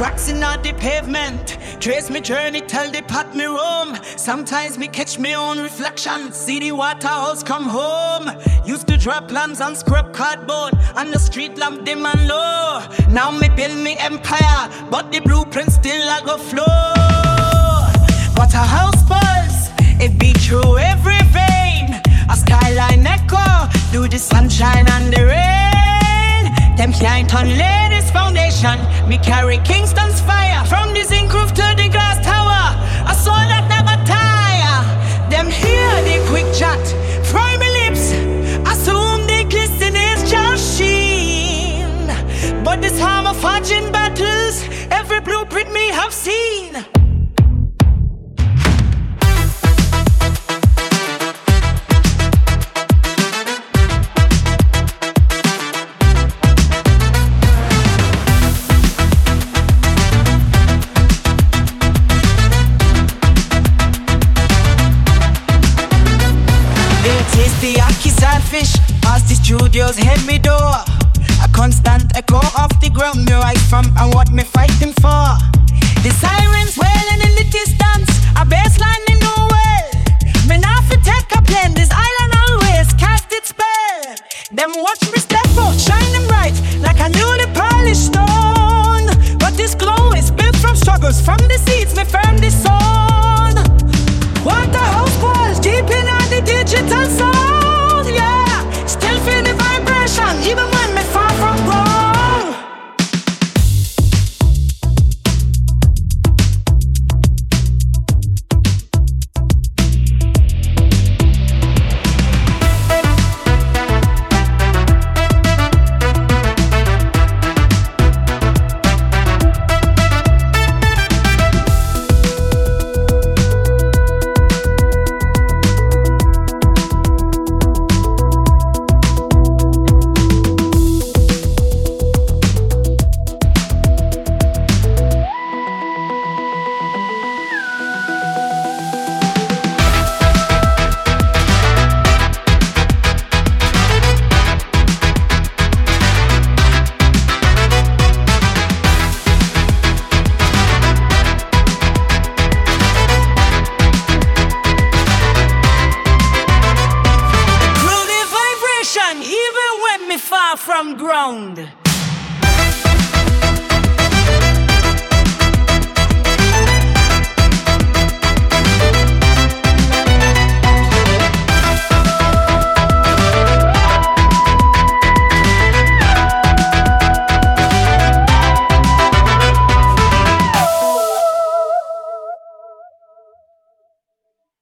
Cracks in all the pavement. Trace me journey, tell the path me roam. Sometimes me catch me own reflection. See the waterhouse come home. Used to drop plans and scrap cardboard. On the street lamp dim and low. Now me build me empire, but the blueprint still a go flow. But a house pulse, it beat through every vein. A skyline echo, through the sunshine and the rain. Them can't turn ladies foundation. Me carry Kingston's fire. From the zinc roof to the glass tower. A soul that never tire. Them hear the quick chat. Fry me lips. Assume the glisten is just sheen. But this harm of forging battles. Every blueprint me have seen. The Aki Sadfish, as the studios head me door. A constant echo of the ground me rise from and what me fighting for. The sirens wailing in the distance, a bassline me know well. Me not fi take a plane, this island always cast its spell. Them watch me step out, shining bright like a newly polished stone. But this glow is built from struggles, from the seeds me firmly sown. Waterhouse walls deep in on the digital sound, yeah. Still feel the vibration, even when me far from home. Even when me far from ground.